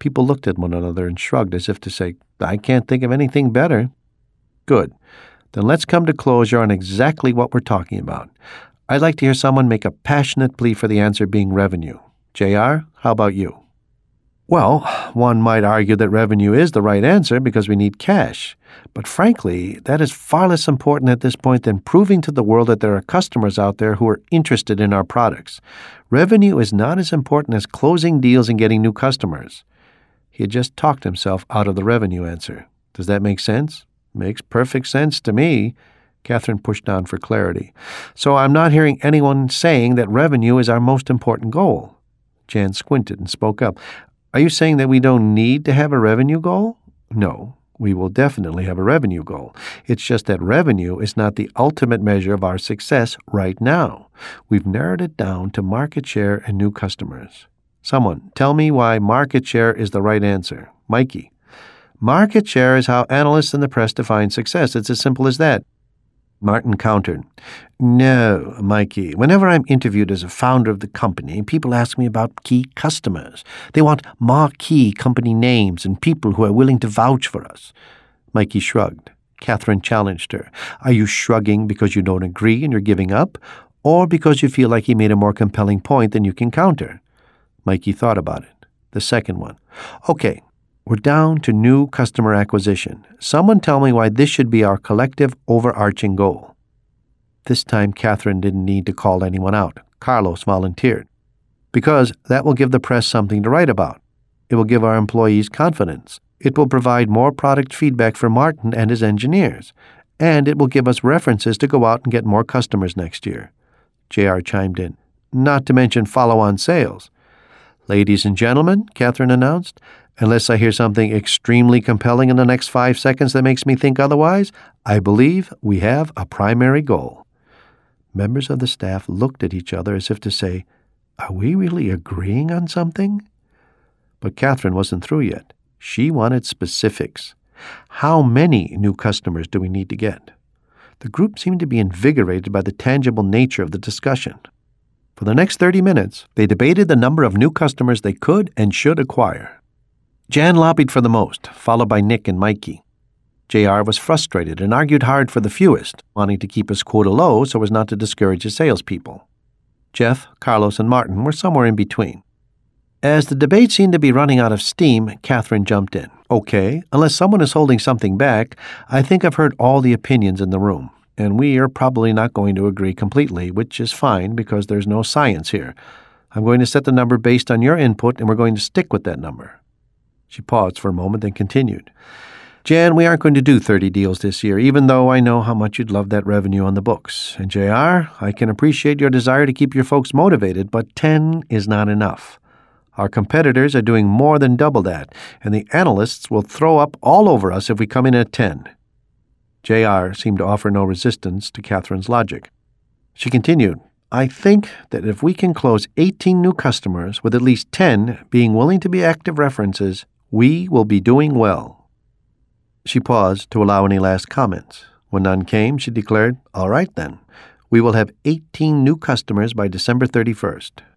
People looked at one another and shrugged as if to say, I can't think of anything better. Good. Then let's come to closure on exactly what we're talking about. I'd like to hear someone make a passionate plea for the answer being revenue. JR, how about you? Well, one might argue that revenue is the right answer because we need cash. But frankly, that is far less important at this point than proving to the world that there are customers out there who are interested in our products. Revenue is not as important as closing deals and getting new customers. He had just talked himself out of the revenue answer. Does that make sense? Makes perfect sense to me. Catherine pushed on for clarity. So I'm not hearing anyone saying that revenue is our most important goal. Jan squinted and spoke up. Are you saying that we don't need to have a revenue goal? No, we will definitely have a revenue goal. It's just that revenue is not the ultimate measure of our success right now. We've narrowed it down to market share and new customers. Someone, tell me why market share is the right answer. Mikey. Market share is how analysts and the press define success. It's as simple as that. Martin countered. No, Mikey. Whenever I'm interviewed as a founder of the company, people ask me about key customers. They want marquee company names and people who are willing to vouch for us. Mikey shrugged. Catherine challenged her. Are you shrugging because you don't agree and you're giving up, or because you feel like he made a more compelling point than you can counter? Mikey thought about it. The second one. Okay. We're down to new customer acquisition. Someone tell me why this should be our collective overarching goal. This time, Catherine didn't need to call anyone out. Carlos volunteered. Because that will give the press something to write about. It will give our employees confidence. It will provide more product feedback for Martin and his engineers. And it will give us references to go out and get more customers next year. JR chimed in. Not to mention follow-on sales. Ladies and gentlemen, Catherine announced, unless I hear something extremely compelling in the next 5 seconds that makes me think otherwise, I believe we have a primary goal. Members of the staff looked at each other as if to say, are we really agreeing on something? But Catherine wasn't through yet. She wanted specifics. How many new customers do we need to get? The group seemed to be invigorated by the tangible nature of the discussion. For the next 30 minutes, they debated the number of new customers they could and should acquire. Jan lobbied for the most, followed by Nick and Mikey. JR was frustrated and argued hard for the fewest, wanting to keep his quota low so as not to discourage his salespeople. Jeff, Carlos, and Martin were somewhere in between. As the debate seemed to be running out of steam, Catherine jumped in. Okay, unless someone is holding something back, I think I've heard all the opinions in the room, and we are probably not going to agree completely, which is fine because there's no science here. I'm going to set the number based on your input, and we're going to stick with that number. She paused for a moment, then continued. Jan, we aren't going to do 30 deals this year, even though I know how much you'd love that revenue on the books. And JR, I can appreciate your desire to keep your folks motivated, but 10 is not enough. Our competitors are doing more than double that, and the analysts will throw up all over us if we come in at 10. JR seemed to offer no resistance to Catherine's logic. She continued, I think that if we can close 18 new customers with at least 10 being willing to be active references, we will be doing well. She paused to allow any last comments. When none came, she declared, all right then. We will have 18 new customers by December 31st.